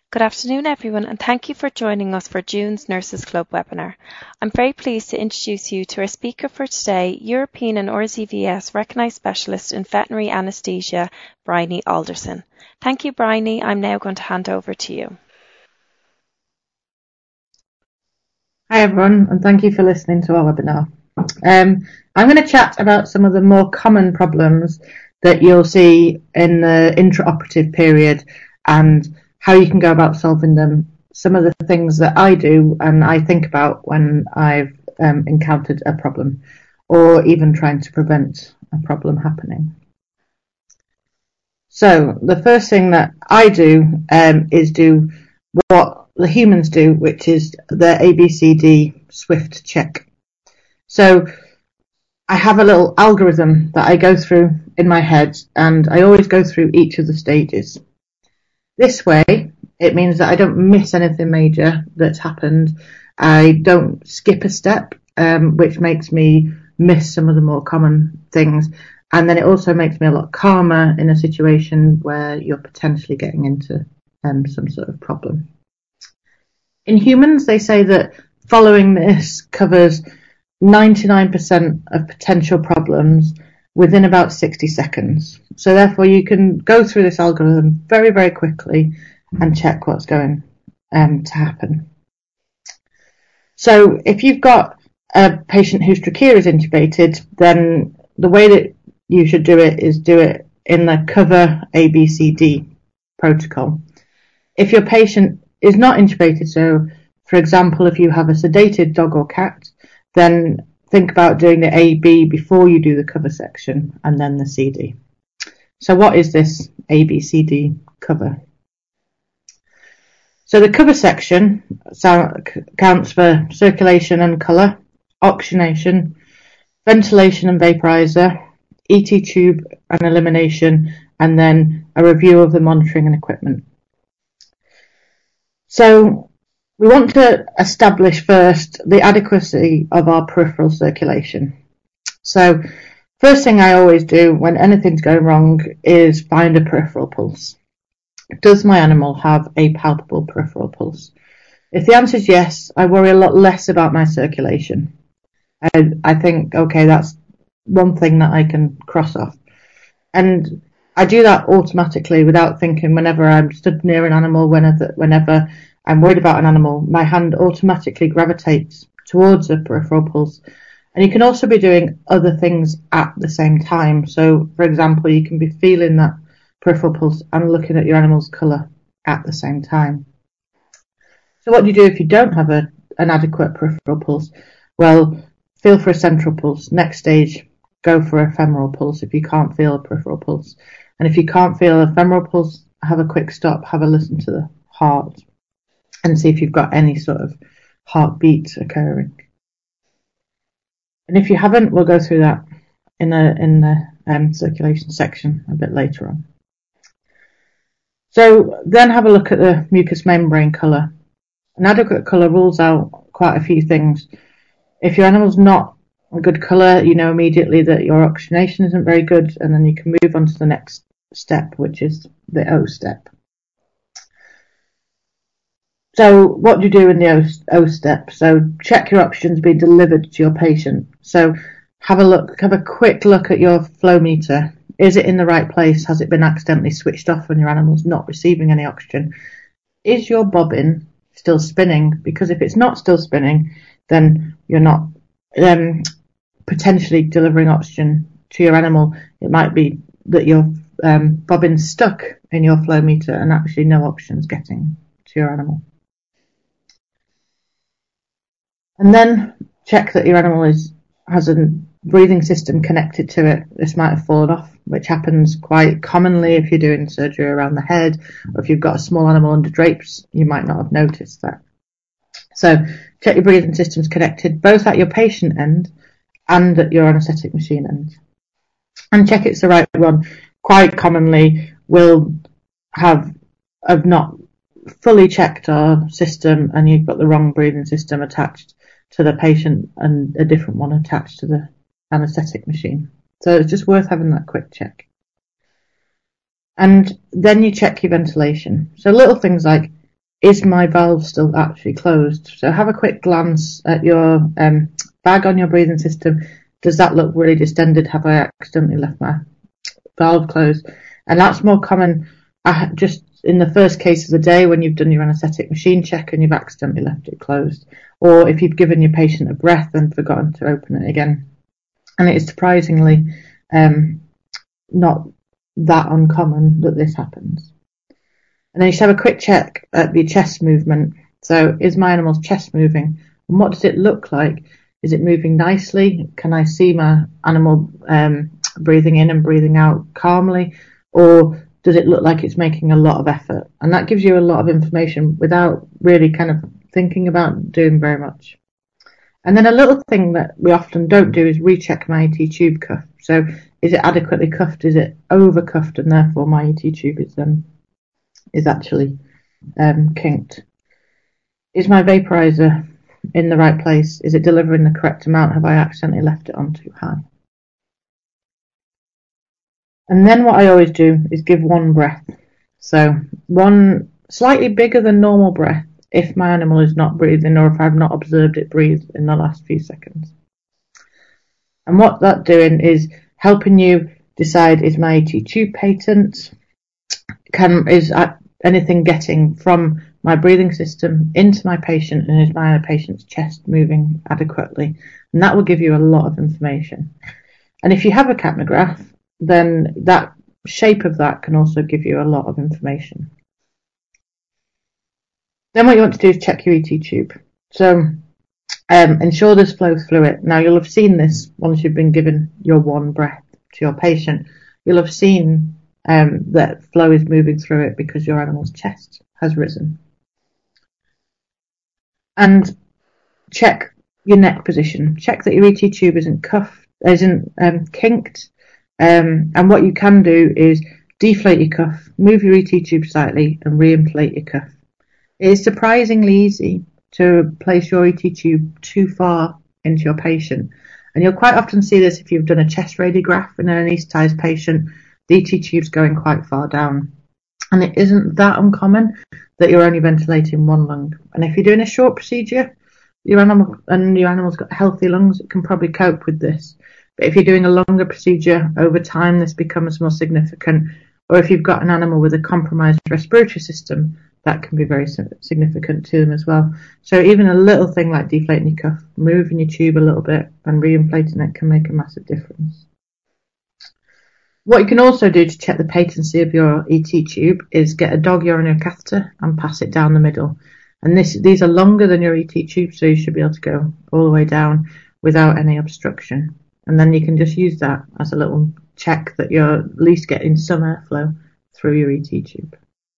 Good afternoon, everyone, and thank you for joining us for June's Nurses Club webinar. I'm very pleased to introduce you to our speaker for today, European and RZVS recognised specialist in veterinary anaesthesia, Bryony Alderson. Thank you, Bryony. I'm now going to hand over to you. Hi, everyone, and thank you for listening to our webinar. I'm going to chat about some of the more common problems that you'll see in the intraoperative period and how you can go about solving them, some of the things that I do and I think about when I've encountered a problem or even trying to prevent a problem happening. So the first thing that I do is do what the humans do, which is the ABCD Swift check. So I have a little algorithm that I go through in my head, and I always go through each of the stages. This way, it means that I don't miss anything major that's happened. I don't skip a step, which makes me miss some of the more common things. And then it also makes me a lot calmer in a situation where you're potentially getting into some sort of problem. In humans, they say that following this covers 99% of potential problems within about 60 seconds. So therefore you can go through this algorithm very, very quickly and check what's going to happen. So if you've got a patient whose trachea is intubated, then the way that you should do it is do it in the cover ABCD protocol. If your patient is not intubated, so for example, if you have a sedated dog or cat, then think about doing the AB before you do the cover section and then the CD. So what is this ABCD cover? So the cover section counts for circulation and colour, oxygenation, ventilation and vaporizer, ET tube and elimination, and then a review of the monitoring and equipment. So we want to establish first the adequacy of our peripheral circulation. So first thing I always do when anything's going wrong is find a peripheral pulse. Does my animal have a palpable peripheral pulse? If the answer is yes, I worry a lot less about my circulation. I think, okay, that's one thing that I can cross off. And I do that automatically without thinking. Whenever I'm stood near an animal, whenever I'm worried about an animal, my hand automatically gravitates towards a peripheral pulse. And you can also be doing other things at the same time. So, for example, you can be feeling that peripheral pulse and looking at your animal's colour at the same time. So what do you do if you don't have an adequate peripheral pulse? Well, feel for a central pulse. Next stage, go for a femoral pulse if you can't feel a peripheral pulse. And if you can't feel a femoral pulse, have a quick stop, have a listen to the heart and see if you've got any sort of heartbeat occurring. And if you haven't, we'll go through that in the circulation section a bit later on. So then have a look at the mucous membrane colour. An adequate colour rules out quite a few things. If your animal's not a good colour, you know immediately that your oxygenation isn't very good, and then you can move on to the next step, which is the O step. So what do you do in the O step? So check your oxygen's being delivered to your patient. So have a quick look at your flow meter. Is it in the right place? Has it been accidentally switched off when your animal's not receiving any oxygen? Is your bobbin still spinning? Because if it's not still spinning, then you're not potentially delivering oxygen to your animal. It might be that your bobbin's stuck in your flow meter and actually no oxygen's getting to your animal. And then check that your animal has a breathing system connected to it. This might have fallen off, which happens quite commonly if you're doing surgery around the head, or if you've got a small animal under drapes, you might not have noticed that. So check your breathing system's connected both at your patient end and at your anaesthetic machine end. And check it's the right one. Quite commonly we'll have not fully checked our system and you've got the wrong breathing system attached to the patient and a different one attached to the anaesthetic machine. So it's just worth having that quick check. And then you check your ventilation. So little things like, is my valve still actually closed? So have a quick glance at your bag on your breathing system. Does that look really distended? Have I accidentally left my valve closed? And that's more common just in the first case of the day when you've done your anaesthetic machine check and you've accidentally left it closed, or if you've given your patient a breath and forgotten to open it again. And it is surprisingly not that uncommon that this happens. And then you should have a quick check at the chest movement. So is my animal's chest moving? And what does it look like? Is it moving nicely? Can I see my animal breathing in and breathing out calmly? Or does it look like it's making a lot of effort? And that gives you a lot of information without really kind of thinking about doing very much. And then a little thing that we often don't do is recheck my ET tube cuff. So is it adequately cuffed? Is it over cuffed? And therefore my ET tube is actually kinked. Is my vaporizer in the right place? Is it delivering the correct amount? Have I accidentally left it on too high? And then what I always do is give one breath. So one slightly bigger than normal breath if my animal is not breathing or if I've not observed it breathe in the last few seconds. And what that's doing is helping you decide, is my ET tube patent? Is anything getting from my breathing system into my patient, and is my patient's chest moving adequately? And that will give you a lot of information. And if you have a capnograph, then that shape of that can also give you a lot of information. Then what you want to do is check your ET tube. So ensure there's flow through it. Now you'll have seen this once you've been given your one breath to your patient. You'll have seen that flow is moving through it because your animal's chest has risen. And check your neck position. Check that your ET tube isn't kinked. And what you can do is deflate your cuff, move your ET tube slightly, and re-inflate your cuff. It is surprisingly easy to place your ET tube too far into your patient. And you'll quite often see this if you've done a chest radiograph in an anaesthetised patient. The ET tube's going quite far down. And it isn't that uncommon that you're only ventilating one lung. And if you're doing a short procedure, your animal's got healthy lungs, it can probably cope with this. But if you're doing a longer procedure, over time this becomes more significant. Or if you've got an animal with a compromised respiratory system, that can be very significant to them as well. So even a little thing like deflating your cuff, moving your tube a little bit and re-inflating it can make a massive difference. What you can also do to check the patency of your ET tube is get a dog urinary catheter and pass it down the middle. And these are longer than your ET tube, so you should be able to go all the way down without any obstruction. And then you can just use that as a little check that you're at least getting some airflow through your ET tube.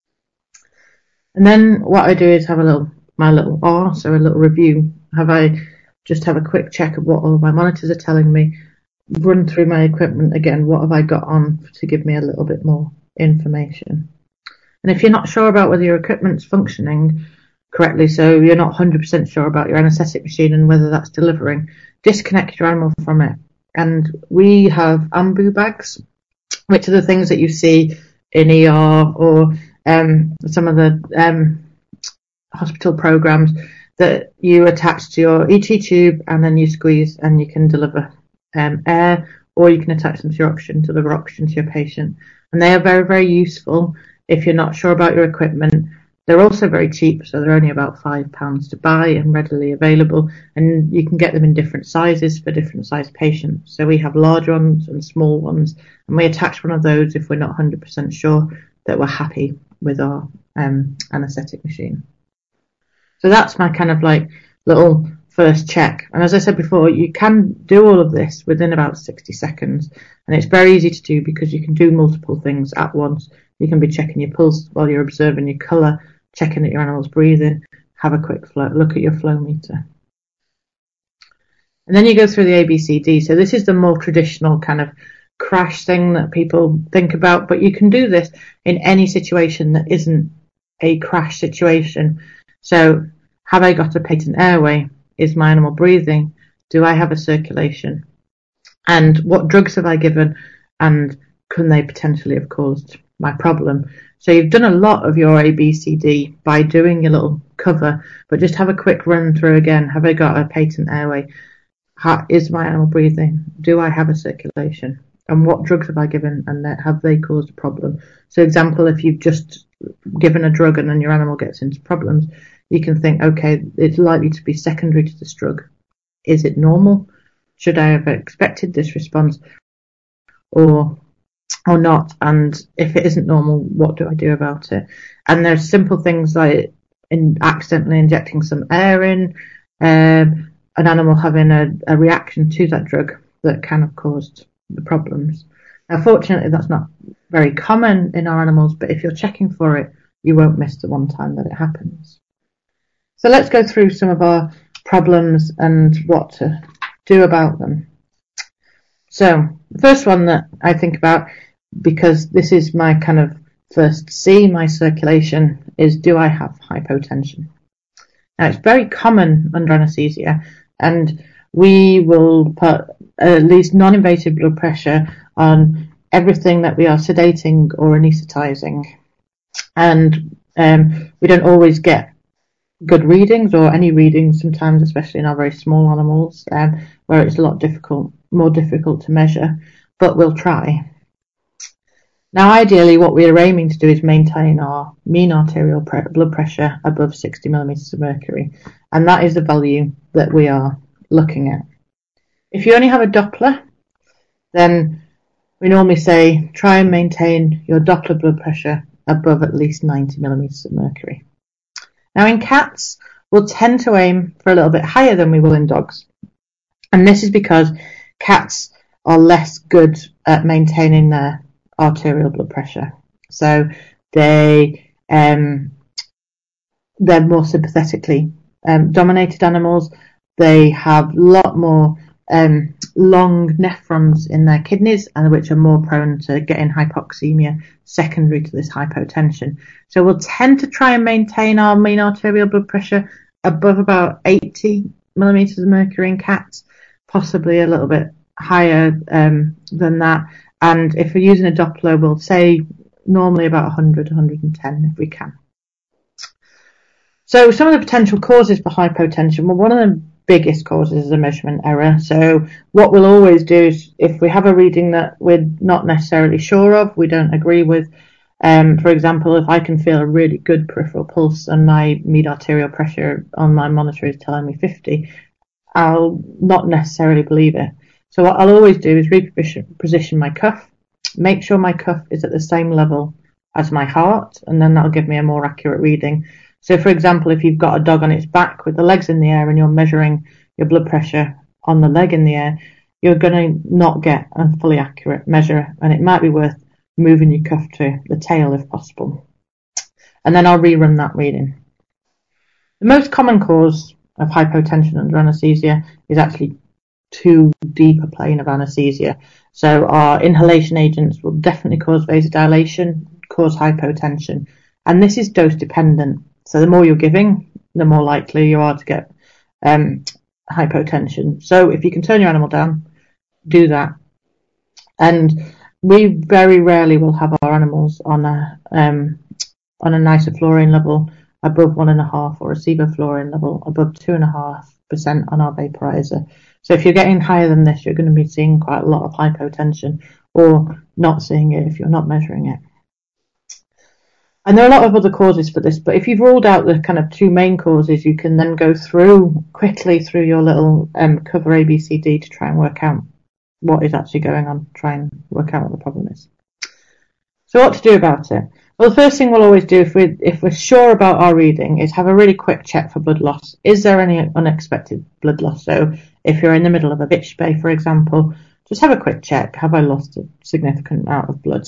And then what I do is have my little R, so a little review. Have a quick check of what all my monitors are telling me, run through my equipment again, what have I got on to give me a little bit more information. And if you're not sure about whether your equipment's functioning correctly, so you're not 100% sure about your anaesthetic machine and whether that's delivering, disconnect your animal from it. And we have AMBU bags, which are the things that you see in ER or some of the hospital programs that you attach to your ET tube and then you squeeze and you can deliver air, or you can attach them to your oxygen, to your patient. And they are very, very useful if you're not sure about your equipment. They're also very cheap, so they're only about £5 to buy and readily available, and you can get them in different sizes for different sized patients. So we have large ones and small ones, and we attach one of those if we're not 100% sure that we're happy with our anaesthetic machine. So that's my kind of like little first check. And as I said before, you can do all of this within about 60 seconds, and it's very easy to do because you can do multiple things at once. You can be checking your pulse while you're observing your colour, checking that your animal's breathing, have a quick look at your flow meter. And then you go through the ABCD. So this is the more traditional kind of crash thing that people think about, but you can do this in any situation that isn't a crash situation. So have I got a patent airway? Is my animal breathing? Do I have a circulation? And what drugs have I given? And can they potentially have caused my problem. So you've done a lot of your ABCD by doing your little cover, but just have a quick run through again. Have I got a patent airway? Is my animal breathing? Do I have a circulation? And what drugs have I given, and have they caused a problem? So example, if you've just given a drug and then your animal gets into problems, you can think, okay, it's likely to be secondary to this drug. Is it normal? Should I have expected this response or not? And if it isn't normal, what do I do about it? And there's simple things like accidentally injecting some air in, an animal having a reaction to that drug that can have caused the problems. Now, fortunately, that's not very common in our animals, but if you're checking for it, you won't miss the one time that it happens. So let's go through some of our problems and what to do about them. So the first one that I think about, because this is my kind of first C, my circulation, is do I have hypotension? Now it's very common under anaesthesia, and we will put at least non-invasive blood pressure on everything that we are sedating or anaesthetizing. And we don't always get good readings or any readings sometimes, especially in our very small animals, where it's a lot more difficult to measure, but we'll try. Now, ideally, what we are aiming to do is maintain our mean arterial blood pressure above 60 millimeters of mercury, and that is the value that we are looking at. If you only have a Doppler, then we normally say try and maintain your Doppler blood pressure above at least 90 millimeters of mercury. Now, in cats, we'll tend to aim for a little bit higher than we will in dogs, and this is because cats are less good at maintaining their arterial blood pressure. So they're more sympathetically dominated animals. They have a lot more long nephrons in their kidneys, and which are more prone to getting hypoxemia secondary to this hypotension. So we'll tend to try and maintain our mean arterial blood pressure above about 80 millimeters of mercury in cats, possibly a little bit higher than that. And if we're using a Doppler, we'll say normally about 100, 110 if we can. So some of the potential causes for hypotension, well, one of the biggest causes is a measurement error. So what we'll always do is, if we have a reading that we're not necessarily sure of, we don't agree with, for example, if I can feel a really good peripheral pulse and my mean arterial pressure on my monitor is telling me 50, I'll not necessarily believe it. So what I'll always do is reposition my cuff, make sure my cuff is at the same level as my heart, and then that'll give me a more accurate reading. So, for example, if you've got a dog on its back with the legs in the air and you're measuring your blood pressure on the leg in the air, you're going to not get a fully accurate measure, and it might be worth moving your cuff to the tail if possible. And then I'll rerun that reading. The most common cause of hypotension under anaesthesia is actually too deep a plane of anaesthesia. So our inhalation agents will definitely cause vasodilation, cause hypotension, and this is dose dependent. So the more you're giving, the more likely you are to get hypotension. So if you can turn your animal down, do that. And we very rarely will have our animals on a isoflurane level above 1.5 or a sevoflurane level above 2.5% on our vaporizer. So if you're getting higher than this, you're going to be seeing quite a lot of hypotension, or not seeing it if you're not measuring it. And there are a lot of other causes for this, but if you've ruled out the kind of two main causes, you can then go quickly through your little cover ABCD to try and work out what is actually going on, try and work out what the problem is. So what to do about it? Well, the first thing we'll always do if we're sure about our reading is have a really quick check for blood loss. Is there any unexpected blood loss? So if you're in the middle of a bitch spay, for example, just have a quick check. Have I lost a significant amount of blood?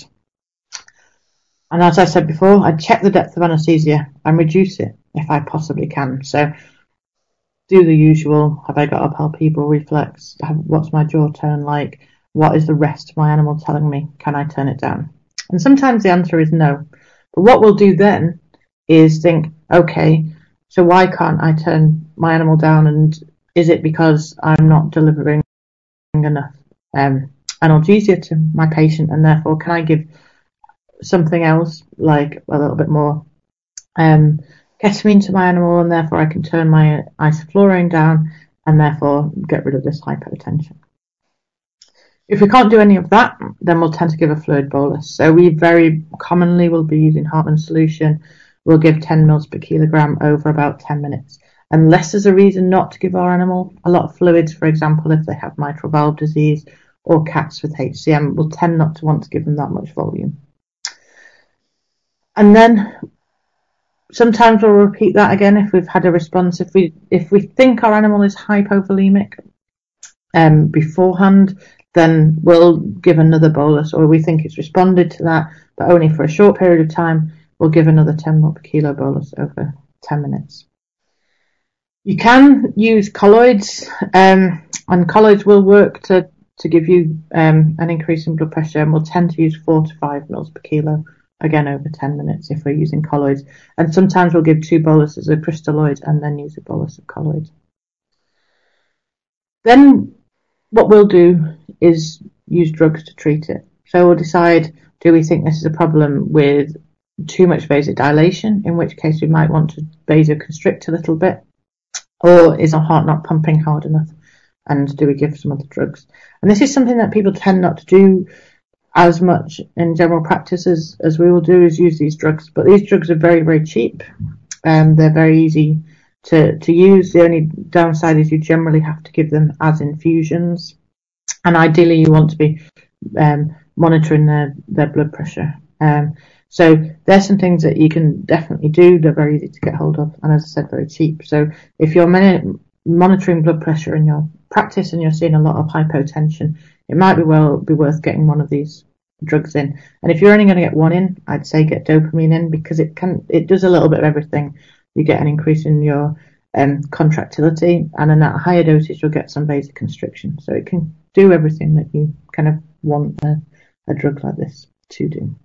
And as I said before, I check the depth of anaesthesia and reduce it if I possibly can. So do the usual. Have I got a palpebral reflex? What's my jaw tone like? What is the rest of my animal telling me? Can I turn it down? And sometimes the answer is no. But what we'll do then is think, okay, so why can't I turn my animal down? And is it because I'm not delivering enough analgesia to my patient, and therefore can I give something else, like a little bit more ketamine to my animal, and therefore I can turn my isoflurane down and therefore get rid of this hypotension. If we can't do any of that, then we'll tend to give a fluid bolus. So we very commonly will be using Hartmann solution. We'll give 10 mils per kilogram over about 10 minutes. Unless there's a reason not to give our animal a lot of fluids, for example, if they have mitral valve disease or cats with HCM, we'll tend not to want to give them that much volume. And then sometimes we'll repeat that again if we've had a response. If we think our animal is hypovolemic beforehand, then we'll give another bolus, or we think it's responded to that, but only for a short period of time, we'll give another 10 ml per kilo bolus over 10 minutes. You can use colloids, and colloids will work to give you an increase in blood pressure, and we'll tend to use 4 to 5 mils per kilo, again over 10 minutes if we're using colloids. And sometimes we'll give 2 boluses of crystalloids and then use a bolus of colloids. Then what we'll do is use drugs to treat it. So we'll decide, do we think this is a problem with too much vasodilation, in which case we might want to vasoconstrict a little bit, or is our heart not pumping hard enough, and do we give some other drugs? And this is something that people tend not to do as much in general practice as we will do, is use these drugs. But these drugs are very, very cheap, and they're very easy to use. The only downside is you generally have to give them as infusions, and ideally you want to be monitoring their blood pressure. So there's some things that you can definitely do. They're very easy to get hold of, and as I said, very cheap. So if you're monitoring blood pressure in your practice and you're seeing a lot of hypotension, it might be worth getting one of these drugs in. And if you're only going to get one in, I'd say get dopamine in, because it does a little bit of everything. You get an increase in your contractility, and in that higher dosage you'll get some vasoconstriction. So it can do everything that you kind of want a drug like this to do.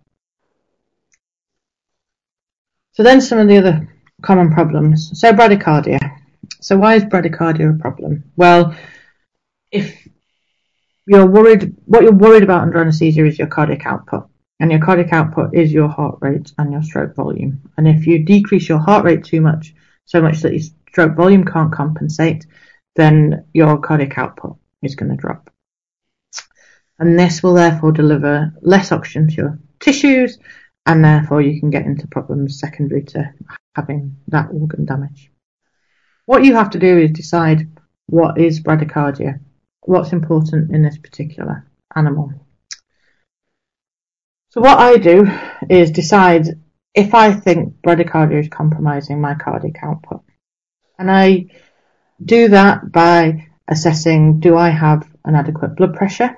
So then some of the other common problems. So bradycardia. So why is bradycardia a problem? Well, if you're worried, what you're worried about under anaesthesia is your cardiac output. And your cardiac output is your heart rate and your stroke volume. And if you decrease your heart rate too much, so much that your stroke volume can't compensate, then your cardiac output is going to drop. And this will therefore deliver less oxygen to your tissues, and therefore you can get into problems secondary to having that organ damage. What you have to do is decide what is bradycardia, what's important in this particular animal. So what I do is decide if I think bradycardia is compromising my cardiac output. And I do that by assessing, do I have an adequate blood pressure?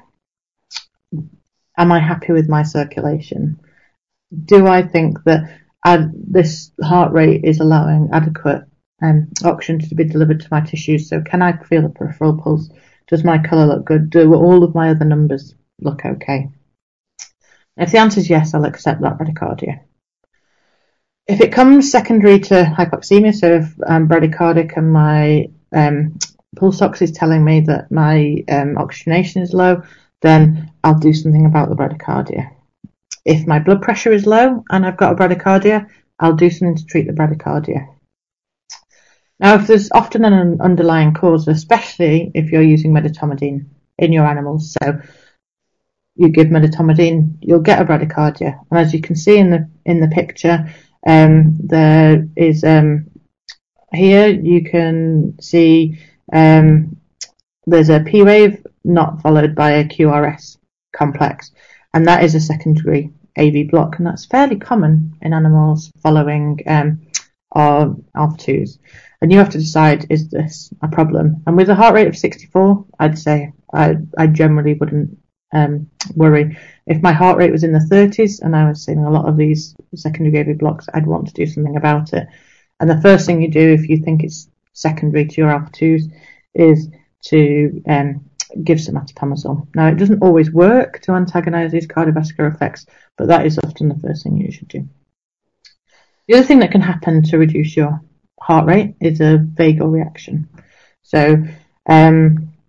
Am I happy with my circulation? Do I think that this heart rate is allowing adequate oxygen to be delivered to my tissues? So can I feel a peripheral pulse? Does my colour look good? Do all of my other numbers look okay? If the answer is yes, I'll accept that bradycardia. If it comes secondary to hypoxemia, so if I'm bradycardic and my pulse ox is telling me that my oxygenation is low, then I'll do something about the bradycardia. If my blood pressure is low and I've got a bradycardia, I'll do something to treat the bradycardia. Now, if there's often an underlying cause, especially if you're using medetomidine in your animals, so you give medetomidine, you'll get a bradycardia. And as you can see in the picture, there is here you can see there's a P wave not followed by a QRS complex, and that is a secondary AV block, and that's fairly common in animals following our alpha-2s. And you have to decide, is this a problem? And with a heart rate of 64, I'd say I generally wouldn't worry. If my heart rate was in the 30s and I was seeing a lot of these secondary AV blocks, I'd want to do something about it. And the first thing you do if you think it's secondary to your alpha-2s is to give some atipamezole. Now, it doesn't always work to antagonize these cardiovascular effects, but that is often the first thing you should do. The other thing that can happen to reduce your heart rate is a vagal reaction. So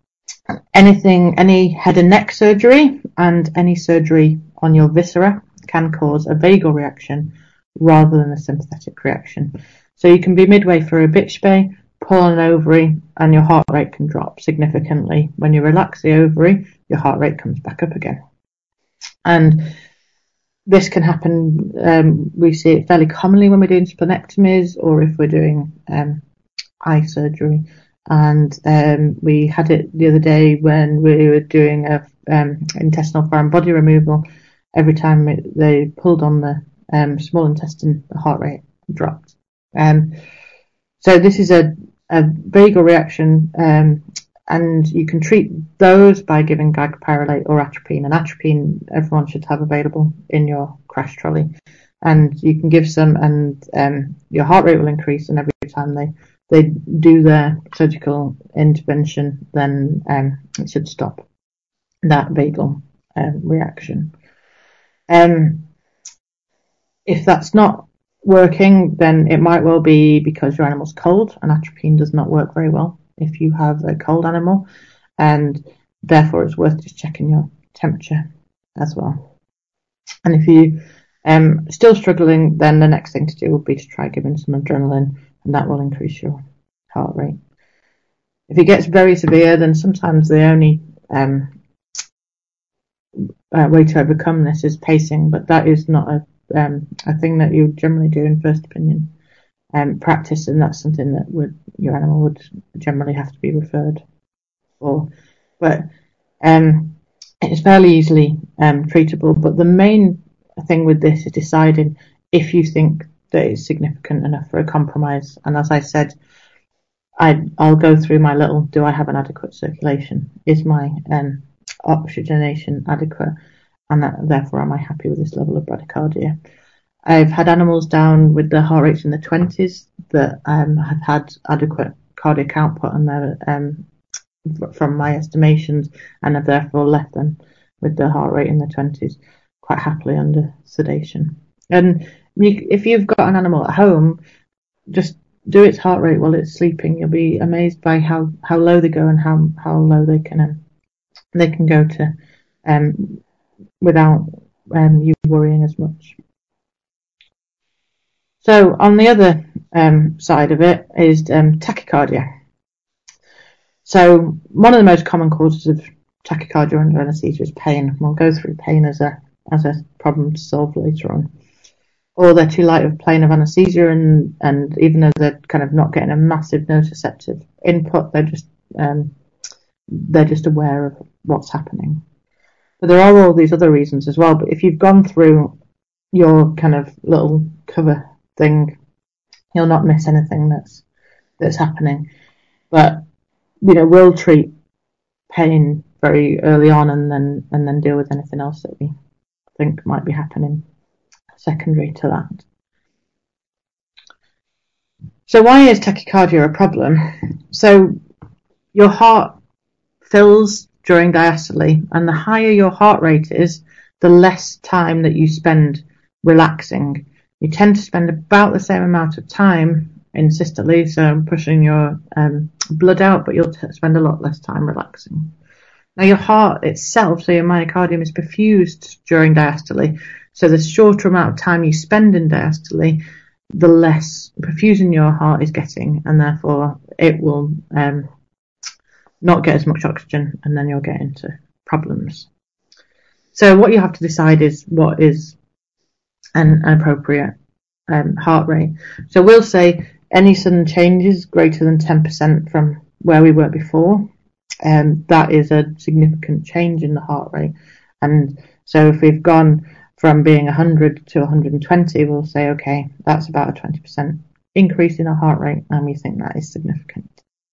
any head and neck surgery and any surgery on your viscera can cause a vagal reaction rather than a sympathetic reaction. So you can be midway through a bitch spay, pull an ovary, and your heart rate can drop significantly. When you relax the ovary, your heart rate comes back up again. And this can happen, we see it fairly commonly when we're doing splenectomies or if we're doing eye surgery. And we had it the other day when we were doing a intestinal foreign body removal. Every time they pulled on the small intestine, the heart rate dropped. So this is a vagal reaction, and you can treat those by giving glycopyrrolate or atropine. And atropine everyone should have available in your crash trolley. And you can give some, and your heart rate will increase. And every time they do their surgical intervention, then it should stop that vagal reaction. If that's not working, then it might well be because your animal's cold, and atropine does not work very well if you have a cold animal, and therefore it's worth just checking your temperature as well. And if you still struggling, then the next thing to do would be to try giving some adrenaline, and that will increase your heart rate. If it gets very severe, then sometimes the only way to overcome this is pacing, but that is not a thing that you generally do in first opinion practice, and that's something that your animal would generally have to be referred for. But it's fairly easily treatable. But the main thing with this is deciding if you think that it's significant enough for a compromise. And as I said, I'll go through my little, do I have an adequate circulation? Is my oxygenation adequate? And therefore, am I happy with this level of bradycardia? I've had animals down with the heart rates in the 20s that have had adequate cardiac output on their, from my estimations, and have therefore left them with the heart rate in the 20s quite happily under sedation. And if you've got an animal at home, just do its heart rate while it's sleeping. You'll be amazed by how low they go and how low they can go to without you worrying as much. So on the other side of it is tachycardia. So one of the most common causes of tachycardia under anaesthesia is pain. We'll go through pain as a problem to solve later on. Or they're too light of plane of anaesthesia, and even though they're kind of not getting a massive nociceptive input, they're just aware of what's happening. But there are all these other reasons as well. But if you've gone through your kind of little cover thing, you'll not miss anything that's happening. But we'll treat pain very early on, and then deal with anything else that we think might be happening secondary to that. So why is tachycardia a problem? So your heart fills during diastole, and the higher your heart rate is, the less time that you spend relaxing. You tend to spend about the same amount of time in systole, so pushing your blood out, but you'll spend a lot less time relaxing. Now your heart itself, so your myocardium, is perfused during diastole, so the shorter amount of time you spend in diastole, the less perfusing your heart is getting, and therefore it will not get as much oxygen, and then you'll get into problems. So what you have to decide is what is an appropriate heart rate. So we'll say any sudden changes greater than 10% from where we were before, that is a significant change in the heart rate. And so if we've gone from being 100 to 120, we'll say, okay, that's about a 20% increase in our heart rate, and we think that is significant.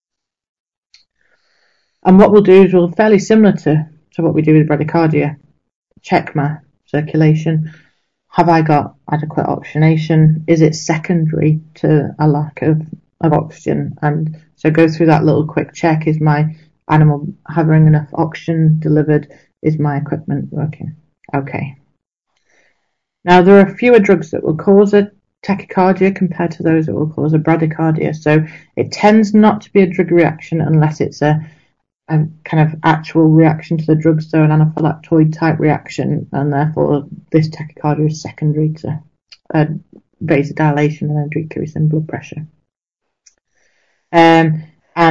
And what we'll do is we'll fairly similar to what we do with bradycardia, check my circulation. Have I got adequate oxygenation? Is it secondary to a lack of oxygen? And so go through that little quick check. Is my animal having enough oxygen delivered? Is my equipment working? Okay. Now there are fewer drugs that will cause a tachycardia compared to those that will cause a bradycardia. So it tends not to be a drug reaction unless it's a a kind of actual reaction to the drugs, so an anaphylactoid type reaction, and therefore this tachycardia is secondary to vasodilation and a decrease in blood pressure. And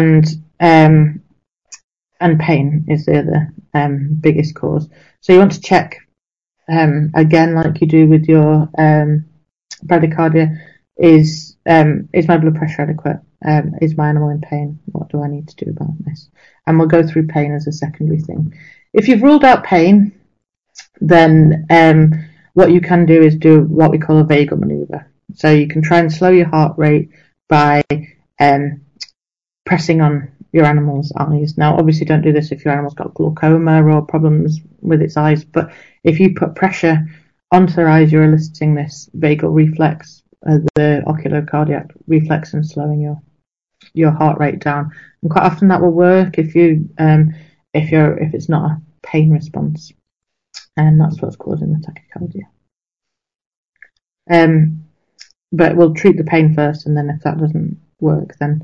pain is the other biggest cause. So you want to check again, like you do with your bradycardia, is my blood pressure adequate? Is my animal in pain? What do I need to do about this? And we'll go through pain as a secondary thing. If you've ruled out pain, then what you can do is do what we call a vagal maneuver. So you can try and slow your heart rate by pressing on your animal's eyes. Now, obviously, don't do this if your animal's got glaucoma or problems with its eyes, but if you put pressure onto their eyes, you're eliciting this vagal reflex, the oculocardiac reflex, and slowing your heart rate down. And quite often that will work if it's not a pain response, and that's what's causing the tachycardia. But we'll treat the pain first, and then if that doesn't work, then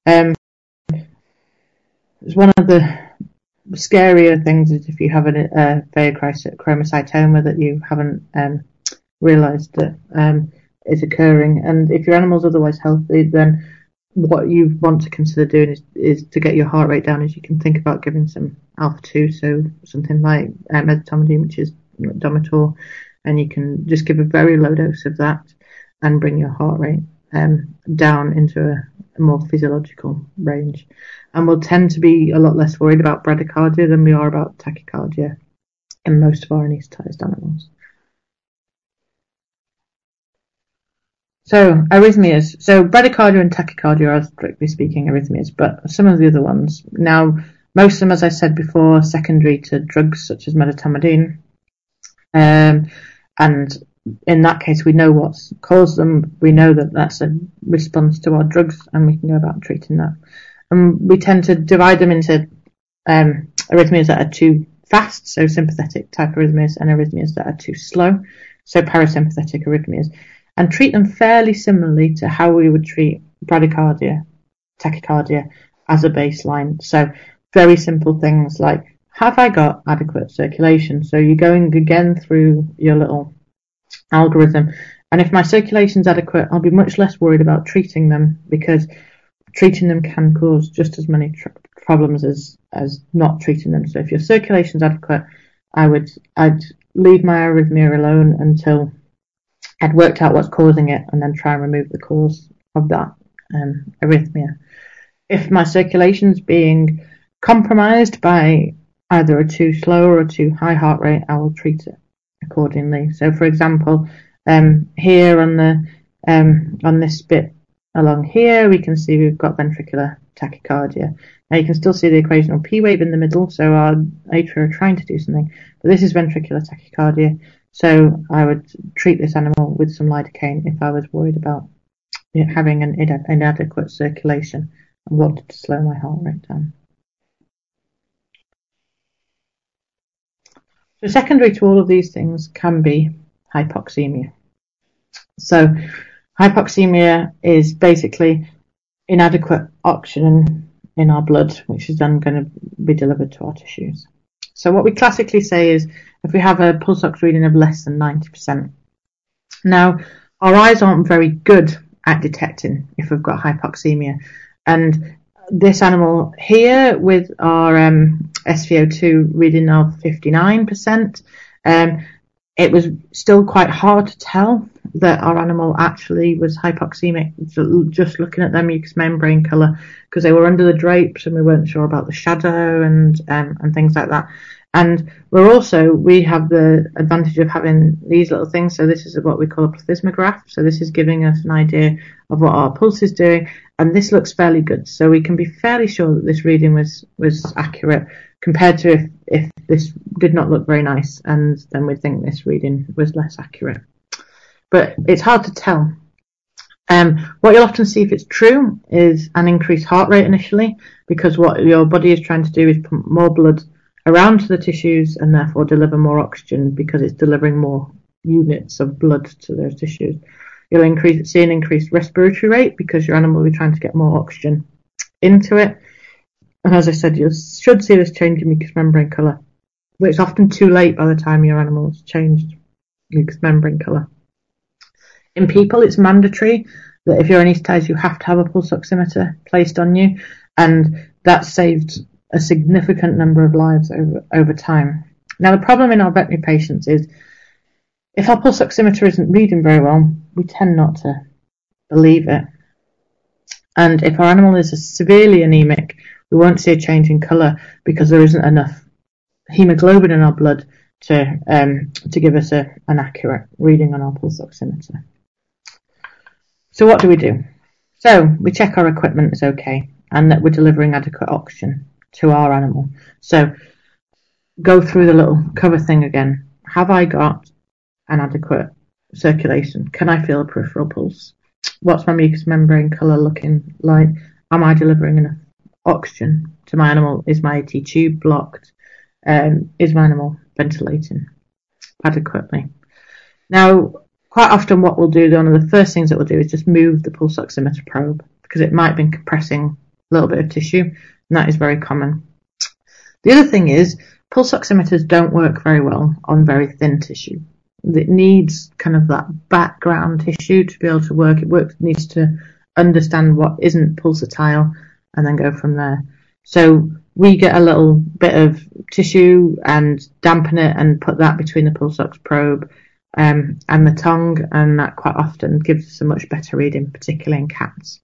it's one of the scarier things is if you have a pheochromocytoma that you haven't realised that is occurring, and if your animal's otherwise healthy, then what you want to consider doing is to get your heart rate down. As you can think about giving some alpha-2, so something like medetomidine, which is Domitor, and you can just give a very low dose of that and bring your heart rate down into a more physiological range. And we'll tend to be a lot less worried about bradycardia than we are about tachycardia in most of our anaesthetised animals. So arrhythmias. So bradycardia and tachycardia are strictly speaking arrhythmias, but some of the other ones. Now, most of them, as I said before, are secondary to drugs such as medetomidine. And in that case, we know what's caused them. We know that that's a response to our drugs, and we can go about treating that. And we tend to divide them into arrhythmias that are too fast, so sympathetic type arrhythmias, and arrhythmias that are too slow, so parasympathetic arrhythmias, and treat them fairly similarly to how we would treat bradycardia, tachycardia as a baseline. So very simple things like, have I got adequate circulation? So you're going again through your little algorithm, and if my circulation's adequate, I'll be much less worried about treating them, because treating them can cause just as many problems as not treating them. So if your circulation's adequate, I'd leave my arrhythmia alone until I'd worked out what's causing it, and then try and remove the cause of that arrhythmia. If my circulation's being compromised by either a too slow or a too high heart rate, I will treat it accordingly. So, for example, here on this bit along here, we can see we've got ventricular tachycardia. Now you can still see the occasional P wave in the middle, so our atria are trying to do something, but this is ventricular tachycardia. So I would treat this animal with some lidocaine if I was worried about having an inadequate circulation and wanted to slow my heart rate down. So secondary to all of these things can be hypoxemia. So hypoxemia is basically inadequate oxygen in our blood, which is then going to be delivered to our tissues. So what we classically say is if we have a pulse ox reading of less than 90%. Now, our eyes aren't very good at detecting if we've got hypoxemia. And this animal here with our SVO2 reading of 59%, it was still quite hard to tell that our animal actually was hypoxemic, just looking at their mucous membrane colour, because they were under the drapes and we weren't sure about the shadow and things like that. And we have the advantage of having these little things. So this is what we call a plethysmograph. So this is giving us an idea of what our pulse is doing, and this looks fairly good. So we can be fairly sure that this reading was accurate, compared to if this did not look very nice, and then we'd think this reading was less accurate. But it's hard to tell. What you'll often see if it's true is an increased heart rate initially, because what your body is trying to do is pump more blood around to the tissues and therefore deliver more oxygen, because it's delivering more units of blood to those tissues. You'll see an increased respiratory rate because your animal will be trying to get more oxygen into it. And as I said, you should see this change in mucous membrane colour, but it's often too late by the time your animal's changed mucous membrane colour. In people, it's mandatory that if you're anaesthetised, you have to have a pulse oximeter placed on you, and that saved a significant number of lives over time. Now, the problem in our veterinary patients is if our pulse oximeter isn't reading very well, we tend not to believe it. And if our animal is severely anemic, we won't see a change in colour because there isn't enough hemoglobin in our blood to give us an accurate reading on our pulse oximeter. So what do? So we check our equipment is okay and that we're delivering adequate oxygen to our animal. So go through the little cover thing again. Have I got an adequate circulation? Can I feel a peripheral pulse? What's my mucous membrane colour looking like? Am I delivering enough oxygen to my animal? Is my AT tube blocked? Is my animal ventilating adequately? Now, quite often what we'll do, one of the first things that we'll do is just move the pulse oximeter probe because it might have been compressing a little bit of tissue, and that is very common. The other thing is pulse oximeters don't work very well on very thin tissue. It needs kind of that background tissue to be able to work. It needs to understand what isn't pulsatile and then go from there. So we get a little bit of tissue and dampen it and put that between the pulse ox probe and the tongue, and that quite often gives us a much better reading, particularly in cats.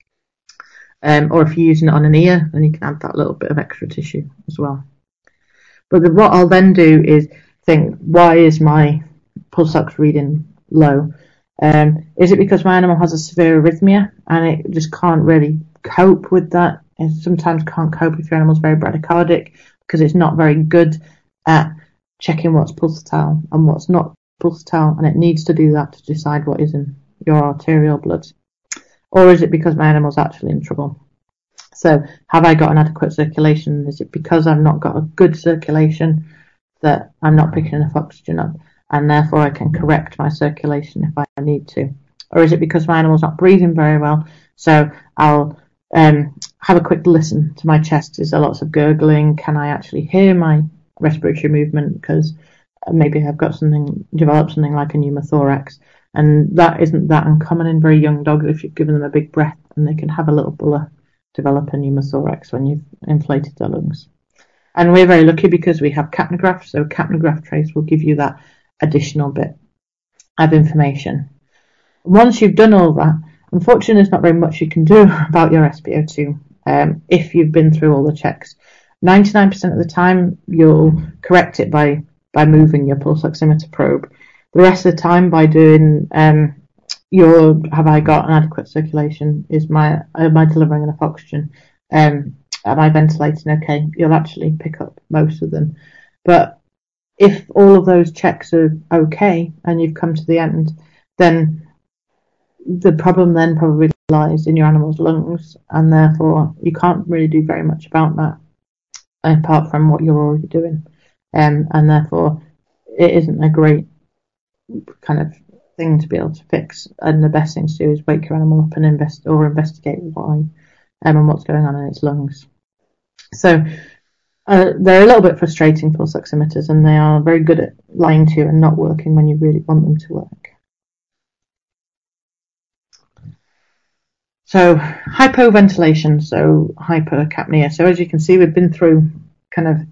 Or if you're using it on an ear, then you can add that little bit of extra tissue as well. But what I'll then do is think, why is my pulse ox reading low? Is it because my animal has a severe arrhythmia and it just can't really cope with that? It sometimes can't cope if your animal's very bradycardic because it's not very good at checking what's pulsatile and what's not pulsatile, and it needs to do that to decide what is in your arterial blood. Or is it because my animal's actually in trouble? So have I got an adequate circulation? Is it because I've not got a good circulation that I'm not picking enough oxygen up and therefore I can correct my circulation if I need to? Or is it because my animal's not breathing very well, so I'll have a quick listen to my chest? Is there lots of gurgling? Can I actually hear my respiratory movement? Because maybe I've got developed something like a pneumothorax, and that isn't that uncommon in very young dogs if you've given them a big breath, and they can have a little bulla develop a pneumothorax when you've inflated their lungs. And we're very lucky because we have capnograph, so capnograph trace will give you that additional bit of information. Once you've done all that, unfortunately there's not very much you can do about your SpO2 if you've been through all the checks. 99% of the time you'll correct it by moving your pulse oximeter probe. The rest of the time by doing have I got an adequate circulation? Am I delivering enough oxygen? Am I ventilating okay? You'll actually pick up most of them. But if all of those checks are okay and you've come to the end, then the problem then probably lies in your animal's lungs, and therefore you can't really do very much about that apart from what you're already doing. And therefore it isn't a great kind of thing to be able to fix, and the best thing to do is wake your animal up and investigate why and what's going on in its lungs. So they're a little bit frustrating, pulse oximeters, and they are very good at lying to you and not working when you really want them to work. So hypoventilation, so hypercapnia. So as you can see, we've been through kind of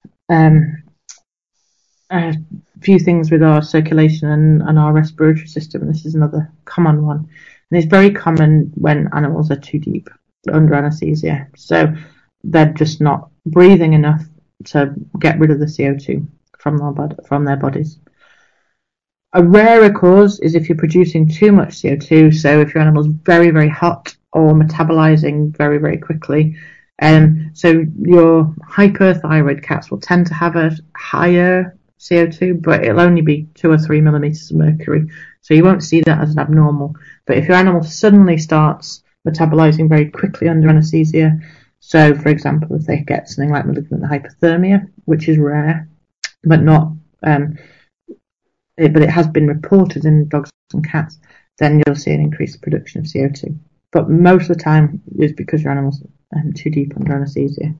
a few things with our circulation and our respiratory system. This is another common one, and it's very common when animals are too deep under anaesthesia, so they're just not breathing enough to get rid of the CO2 from their bodies. A rarer cause is if you're producing too much CO2, so if your animal's very, very hot or metabolizing very, very quickly. So your hyperthyroid cats will tend to have a higher CO2, but it'll only be 2 or 3 millimeters of mercury, so you won't see that as an abnormal. But if your animal suddenly starts metabolizing very quickly under anesthesia, so for example if they get something like malignant hypothermia, which is rare but not but it has been reported in dogs and cats, then you'll see an increased production of CO2. But most of the time it's because your animal's too deep under anaesthesia.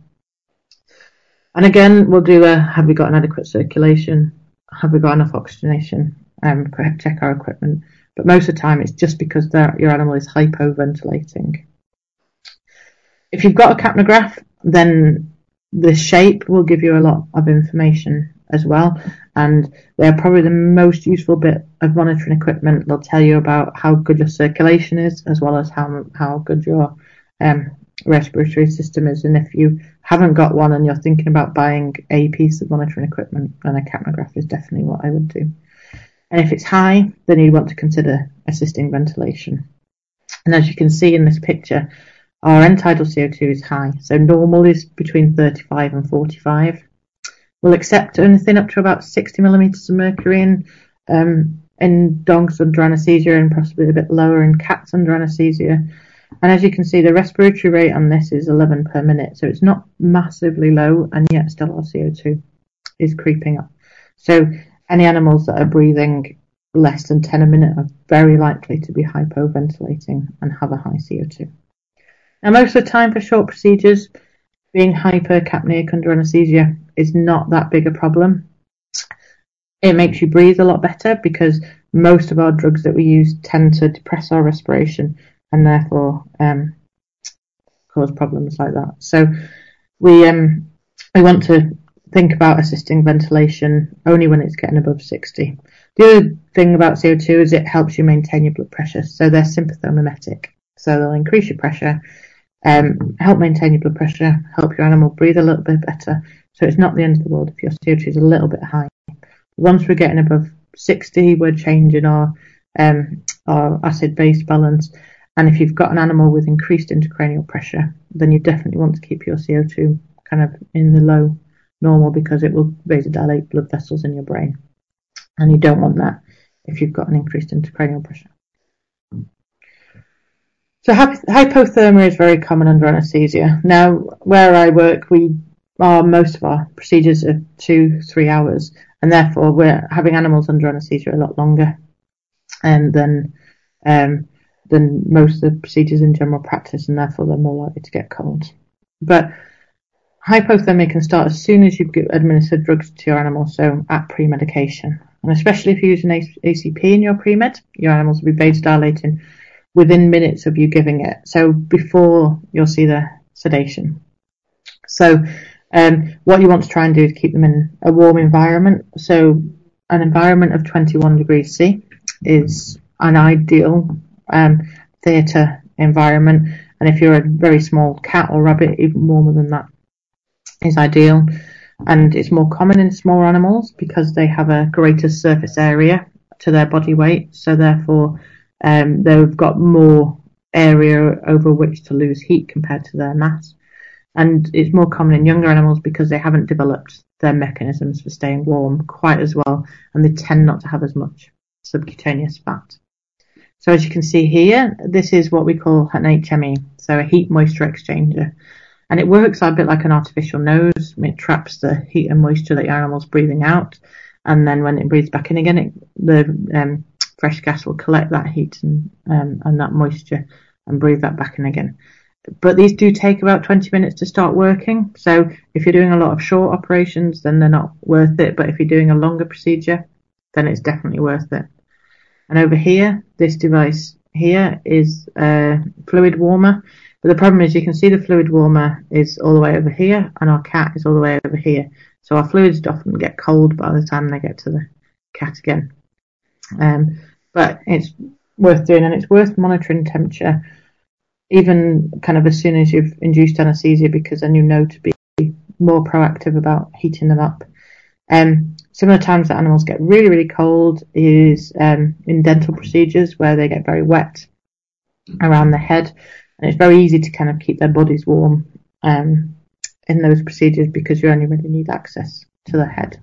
And again, we'll do have we got an adequate circulation? Have we got enough oxygenation? Check our equipment. But most of the time, it's just because your animal is hypoventilating. If you've got a capnograph, then the shape will give you a lot of information as well, and they're probably the most useful bit of monitoring equipment. They'll tell you about how good your circulation is, as well as how good your respiratory system is. And if you haven't got one and you're thinking about buying a piece of monitoring equipment, then a capnograph is definitely what I would do. And if it's high, then you want to consider assisting ventilation. And as you can see in this picture, our end tidal CO2 is high, so normal is between 35 and 45. We'll accept anything up to about 60 millimetres of mercury in dogs under anaesthesia, and possibly a bit lower in cats under anaesthesia. And as you can see, the respiratory rate on this is 11 per minute, so it's not massively low, and yet still our CO2 is creeping up. So any animals that are breathing less than 10 a minute are very likely to be hypoventilating and have a high CO2. Now, most of the time for short procedures, being hypercapnic under anaesthesia is not that big a problem. It makes you breathe a lot better because most of our drugs that we use tend to depress our respiration and therefore cause problems like that. So we want to think about assisting ventilation only when it's getting above 60. The other thing about CO2 is it helps you maintain your blood pressure. So they're sympathomimetic. So they'll increase your pressure, help maintain your blood pressure, help your animal breathe a little bit better. So it's not the end of the world if your CO2 is a little bit high. Once we're getting above 60, we're changing our acid-base balance. And if you've got an animal with increased intracranial pressure, then you definitely want to keep your CO2 kind of in the low normal, because it will vasodilate blood vessels in your brain. And you don't want that if you've got an increased intracranial pressure. So hypothermia is very common under anaesthesia. Now, where I work, most of our procedures are 2-3 hours, and therefore we're having animals under anaesthesia a lot longer than most of the procedures in general practice, and therefore they're more likely to get cold. But hypothermia can start as soon as you've administered drugs to your animal, so at pre-medication. And especially if you're using ACP in your pre-med, your animals will be vasodilating within minutes of you giving it, so before you'll see the sedation. So what you want to try and do is keep them in a warm environment. So an environment of 21 degrees C is an ideal theatre environment, and if you're a very small cat or rabbit, even warmer than that is ideal. And it's more common in smaller animals because they have a greater surface area to their body weight, so therefore they've got more area over which to lose heat compared to their mass. And it's more common in younger animals because they haven't developed their mechanisms for staying warm quite as well, and they tend not to have as much subcutaneous fat. So as you can see here, this is what we call an HME, so a heat moisture exchanger. And it works a bit like an artificial nose. It traps the heat and moisture that your animal's breathing out, and then when it breathes back in again, the fresh gas will collect that heat and that moisture and breathe that back in again. But these do take about 20 minutes to start working. So if you're doing a lot of short operations, then they're not worth it. But if you're doing a longer procedure, then it's definitely worth it. And over here, this device here is a fluid warmer. But the problem is you can see the fluid warmer is all the way over here, and our cat is all the way over here. So our fluids often get cold by the time they get to the cat again. But it's worth doing, and it's worth monitoring temperature even kind of as soon as you've induced anaesthesia, because then you know to be more proactive about heating them up. Some of the times that animals get really, really cold is in dental procedures where they get very wet around the head, and it's very easy to kind of keep their bodies warm in those procedures because you only really need access to the head.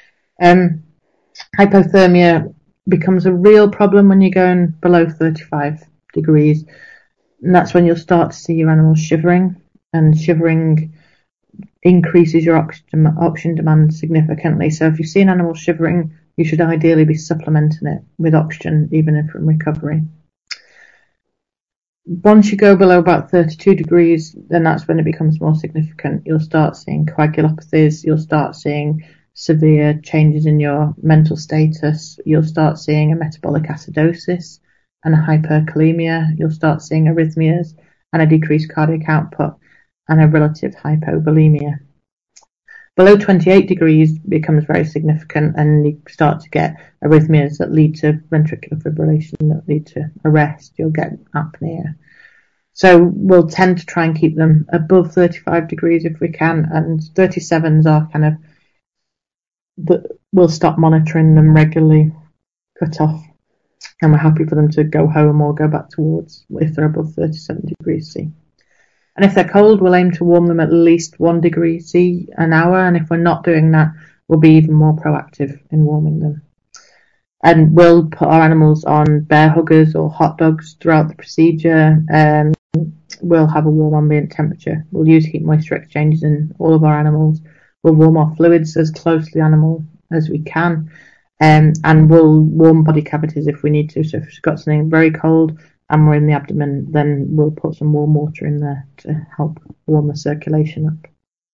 Hypothermia becomes a real problem when you're going below 35 degrees, and that's when you'll start to see your animals shivering, and shivering increases your oxygen demand significantly. So if you see an animal shivering, you should ideally be supplementing it with oxygen, even if in recovery. Once you go below about 32 degrees, then that's when it becomes more significant. You'll start seeing coagulopathies, you'll start seeing severe changes in your mental status, you'll start seeing a metabolic acidosis and a hyperkalemia, you'll start seeing arrhythmias and a decreased cardiac output and a relative hypovolemia. Below 28 degrees becomes very significant, and you start to get arrhythmias that lead to ventricular fibrillation, that lead to arrest. You'll get apnea. So we'll tend to try and keep them above 35 degrees if we can, and 37s are kind of, we'll stop monitoring them regularly, cut off, and we're happy for them to go home or go back towards if they're above 37 degrees C. And if they're cold, we'll aim to warm them at least 1 degree C an hour. And if we're not doing that, we'll be even more proactive in warming them. And we'll put our animals on bear huggers or hot dogs throughout the procedure. We'll have a warm ambient temperature. We'll use heat moisture exchanges in all of our animals. We'll warm our fluids as close to the animal as we can. And we'll warm body cavities if we need to. So if it's got something very cold and we're in the abdomen, then we'll put some warm water in there to help warm the circulation up.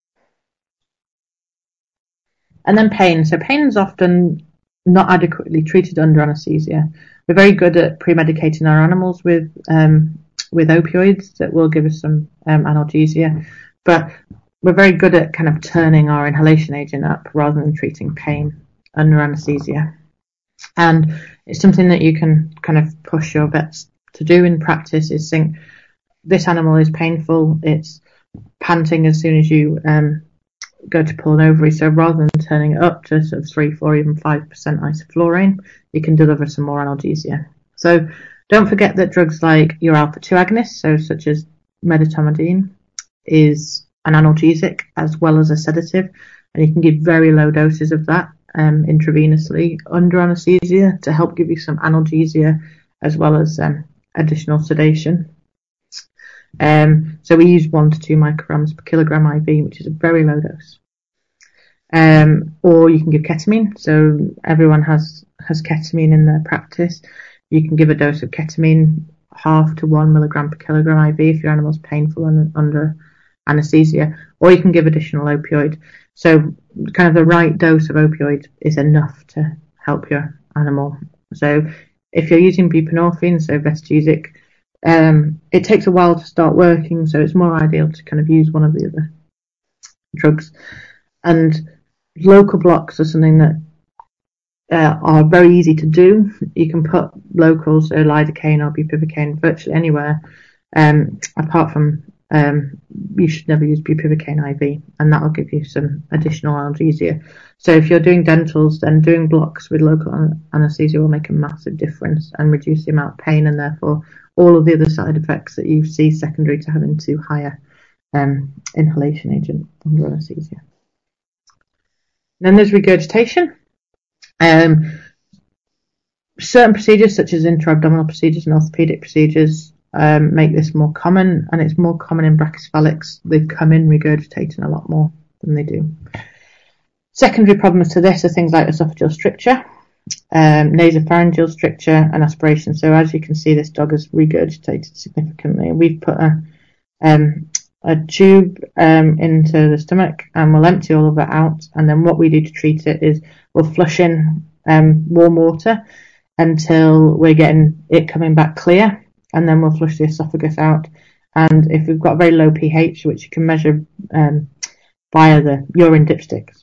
And then pain. So pain is often not adequately treated under anaesthesia. We're very good at pre-medicating our animals with opioids that will give us some analgesia, but we're very good at kind of turning our inhalation agent up rather than treating pain under anaesthesia. And it's something that you can kind of push your vets to do in practice, is think this animal is painful, it's panting as soon as you go to pull an ovary, so rather than turning it up to sort of 3, 4, even 5% isoflurane, you can deliver some more analgesia. So don't forget that drugs like your alpha-2 agonists, so such as medetomidine, is an analgesic as well as a sedative, and you can give very low doses of that intravenously under anaesthesia to help give you some analgesia as well as additional sedation. So we use 1 to 2 micrograms per kilogram IV, which is a very low dose. Or you can give ketamine. So everyone has ketamine in their practice. You can give a dose of ketamine, 0.5 to 1 milligram per kilogram IV if your animal's painful and under anaesthesia, or you can give additional opioid. So kind of the right dose of opioid is enough to help your animal. So if you're using buprenorphine, so Vesgesic, it takes a while to start working, so it's more ideal to kind of use one of the other drugs. And local blocks are something that are very easy to do. You can put local, so lidocaine or bupivacaine, virtually anywhere, apart from you should never use bupivacaine IV, and that will give you some additional analgesia. So if you're doing dentals, then doing blocks with local anaesthesia will make a massive difference and reduce the amount of pain, and therefore all of the other side effects that you see secondary to having too high inhalation agent under anaesthesia. Then there's regurgitation. Certain procedures, such as intra-abdominal procedures and orthopedic procedures, make this more common, and it's more common in brachycephalics. They come in regurgitating a lot more than they do. Secondary problems to this are things like esophageal stricture, nasopharyngeal stricture, and aspiration. So as you can see, this dog has regurgitated significantly. We've put a tube into the stomach, and we'll empty all of it out, and then what we do to treat it is we'll flush in warm water until we're getting it coming back clear, and then we'll flush the esophagus out. And if we've got very low pH, which you can measure via the urine dipsticks,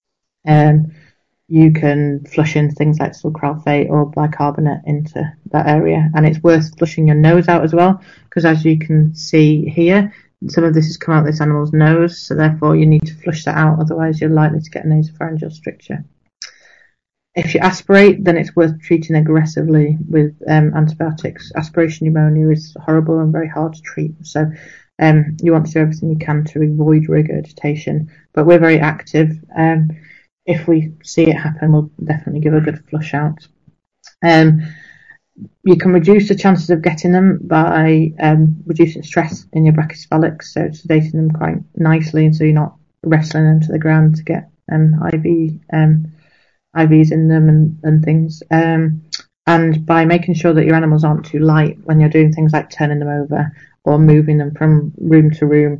you can flush in things like sucralfate or bicarbonate into that area. And it's worth flushing your nose out as well, because as you can see here, some of this has come out this animal's nose, so therefore you need to flush that out, otherwise you're likely to get a nasopharyngeal stricture. If you aspirate, then it's worth treating aggressively with antibiotics. Aspiration pneumonia is horrible and very hard to treat, so you want to do everything you can to avoid regurgitation. But we're very active. If we see it happen, we'll definitely give a good flush out. You can reduce the chances of getting them by reducing stress in your brachycephalics, so sedating them quite nicely, and so you're not wrestling them to the ground to get IVs in them and things. And by making sure that your animals aren't too light when you're doing things like turning them over or moving them from room to room,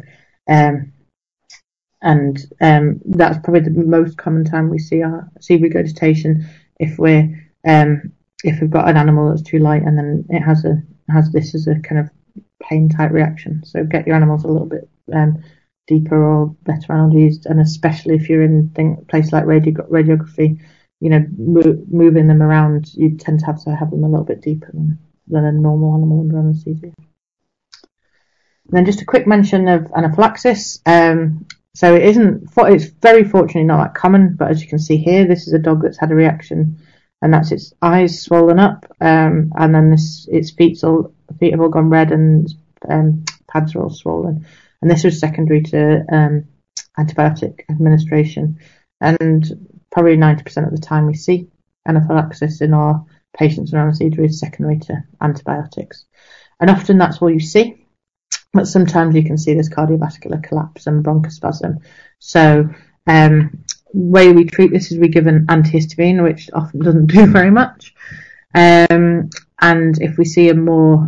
that's probably the most common time we see regurgitation if we've got an animal that's too light and then it has this as a kind of pain type reaction. So get your animals a little bit deeper or better analgesied, and especially if you're in places like radiography, moving them around, you tend to have them a little bit deeper than a normal animal under anaesthesia. And then just a quick mention of anaphylaxis. So it's very fortunately not that common, but as you can see here, this is a dog that's had a reaction, and that's its eyes swollen up, and then its feet have all gone red, and pads are all swollen. And this was secondary to antibiotic administration. And probably 90% of the time we see anaphylaxis in our patients on anaesthesia is secondary to antibiotics. And often that's all you see. But sometimes you can see this cardiovascular collapse and bronchospasm. So way we treat this is we give an antihistamine, which often doesn't do very much. And if we see a more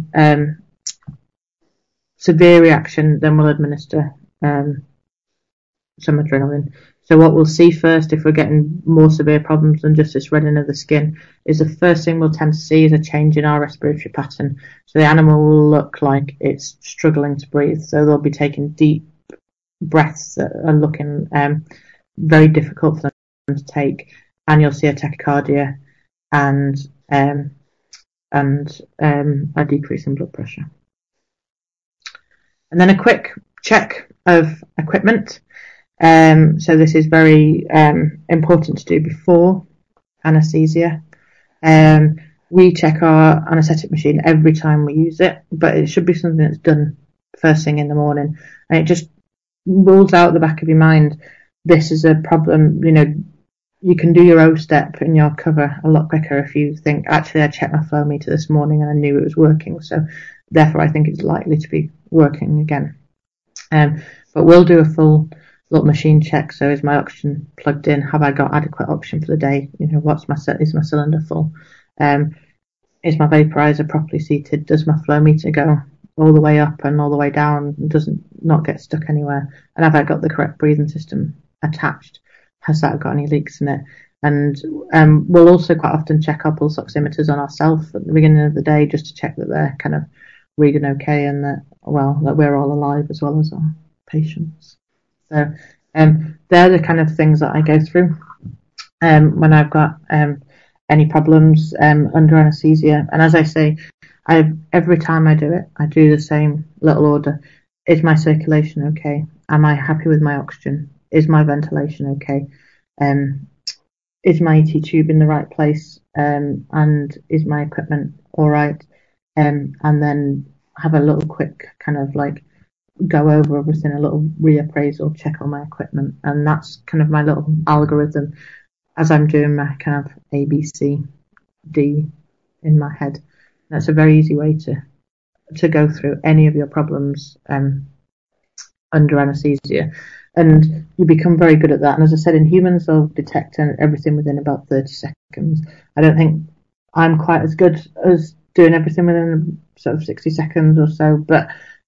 severe reaction, then we'll administer some adrenaline. So what we'll see first, if we're getting more severe problems than just this reddening of the skin, is the first thing we'll tend to see is a change in our respiratory pattern. So the animal will look like it's struggling to breathe. So they'll be taking deep breaths that are looking very difficult for them to take, and you'll see a tachycardia and a decrease in blood pressure. And then a quick check of equipment. So this is very important to do before anaesthesia. We check our anaesthetic machine every time we use it, but it should be something that's done first thing in the morning. And it just rules out the back of your mind, this is a problem. You can do your O-step in your cover a lot quicker if you think, actually, I checked my flow meter this morning and I knew it was working. So therefore, I think it's likely to be working again. But we'll do a full little machine check. So is my oxygen plugged in? Have I got adequate oxygen for the day? Is my cylinder full? Is my vaporizer properly seated? Does my flow meter go all the way up and all the way down and doesn't not get stuck anywhere? And have I got the correct breathing system attached? Has that got any leaks in it? And we'll also quite often check our pulse oximeters on ourselves at the beginning of the day just to check that they're kind of reading okay and that we're all alive as well as our patients. So they're the kind of things that I go through when I've got any problems under anaesthesia. And as I say, every time I do it, I do the same little order. Is my circulation okay? Am I happy with my oxygen? Is my ventilation okay? Is my ET tube in the right place? And is my equipment all right? And then have a little quick kind of like go over everything, a little reappraisal, check on my equipment. And that's kind of my little algorithm as I'm doing my kind of A, B, C, D in my head. That's a very easy way to go through any of your problems under anaesthesia. And you become very good at that. And as I said, in humans, they'll detect everything within about 30 seconds. I don't think I'm quite as good as doing everything within sort of 60 seconds or so, but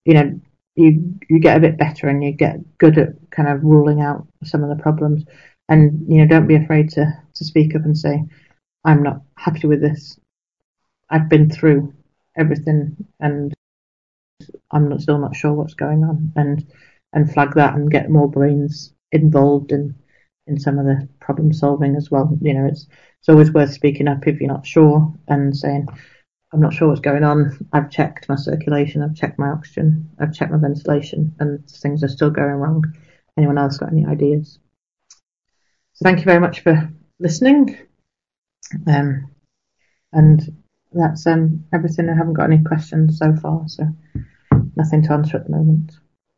you get a bit better and you get good at kind of ruling out some of the problems. And don't be afraid to speak up and say, I'm not happy with this. I've been through everything and I'm still not sure what's going on, and flag that and get more brains involved in some of the problem solving as well. It's always worth speaking up if you're not sure and saying, I'm not sure what's going on. I've checked my circulation, I've checked my oxygen, I've checked my ventilation, and things are still going wrong. Anyone else got any ideas? So thank you very much for listening. And that's everything. I haven't got any questions so far, so nothing to answer at the moment.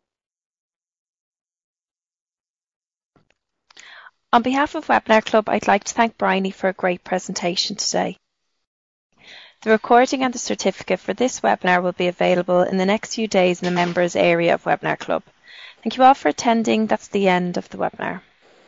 On behalf of Webinar Club, I'd like to thank Bryony for a great presentation today. The recording and the certificate for this webinar will be available in the next few days in the members area of Webinar Club. Thank you all for attending. That's the end of the webinar.